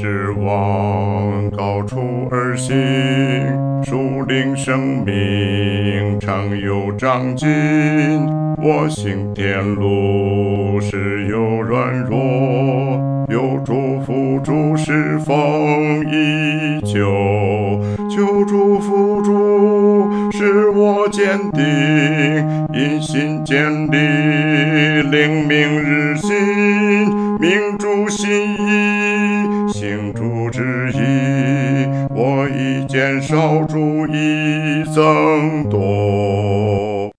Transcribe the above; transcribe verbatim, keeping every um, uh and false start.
是往高处而行，树林生命常有长进。我行天路时有软弱，有主辅助是风依旧。求主辅助使我坚定，因信建立，灵命日新，命主心意，行主旨意。我已减少，主已增多。